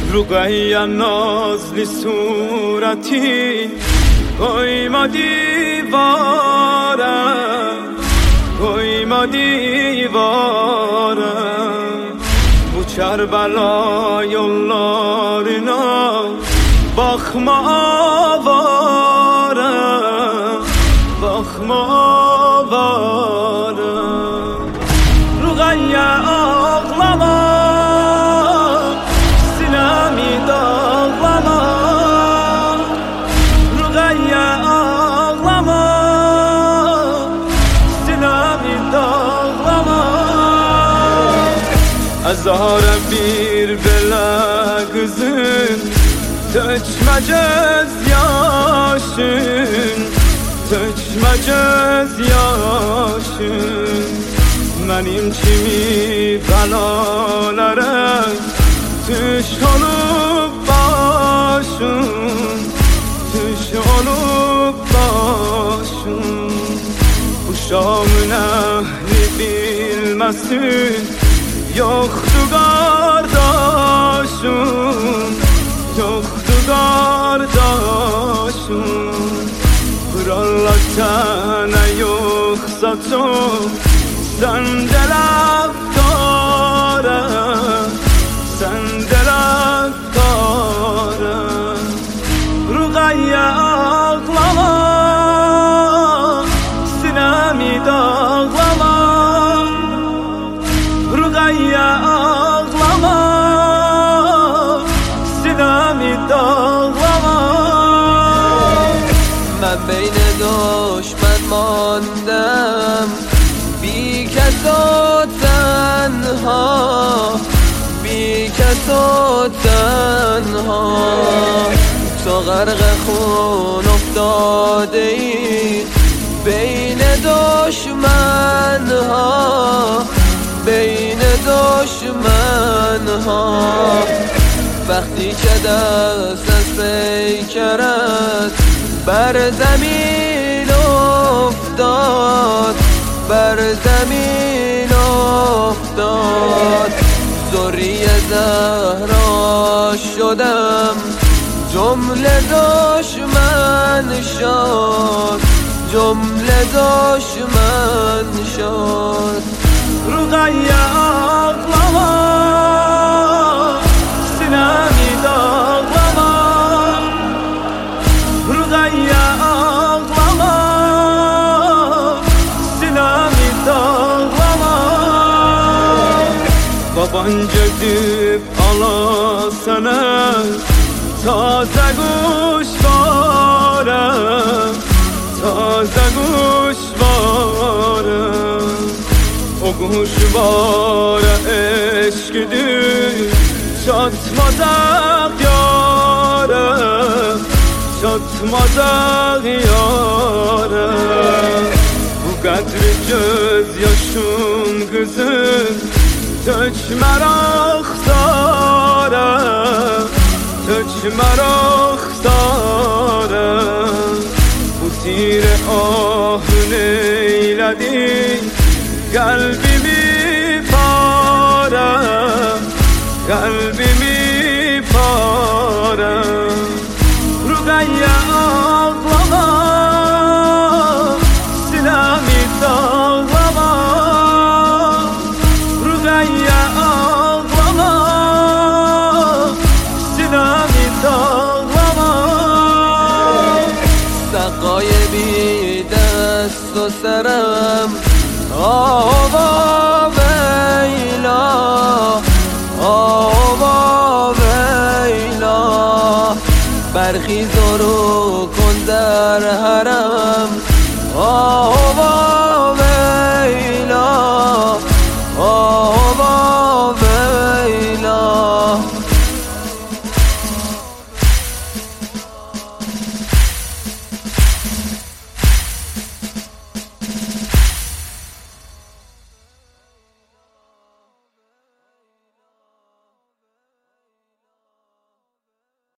رقیه نازلی صورتی قیمه دیواره قیمه دیواره bu Kərbəla yollarına baxma avara baxma avara Ruqayyə ağlama sinəmi dağlama Ruqayyə ağlama sinəmi dağlama Azara bir belə qızın tökmə göz yaşın tökmə göz yaşın Mənim kimi bəlalara düş olub başın düş olub başın Uşağın əhli bilməsin Yoxdur qardaşım Yoxdur qardaşım Qırarlar sənə yoxsa çox Sən dələfdara Sən dələfdara Ruqayyə ağlama Sinəmi dağlama Ruqayyə ağlama Sinəmi dağlama Mən beynə düşmən mandəm بی کس و تنها بی کس و تنها تو غرق خون افتاده ای بین دشمنها بین دشمنها وقتی که دست از پیکرت بر زمین افتاد بر زمین افتاد ذری زهرا شدم جمله دشمن شد جمله دشمن شد Ruqayyə ağlama sinəmi dağlama Ruqayyə ağlama Baban gedib ala sənə Tazə quşvara Tazə quşvara O quşvara eşqidir Çatmadaq yara Çatmadaq yara Bu qədri göz yaşın qızın Tökmə rəxsara Tökmə rəxsara Bu tir ahın eylədi Qəlbimi para Qəlbimi para Ruqayyə ağlama Sinəmi dağlama Ruqayyə ağlama Sinəmi dağlama سقای بی دست و سرم آوا ویلا آوا ویلا برخیز و رو کن در حرم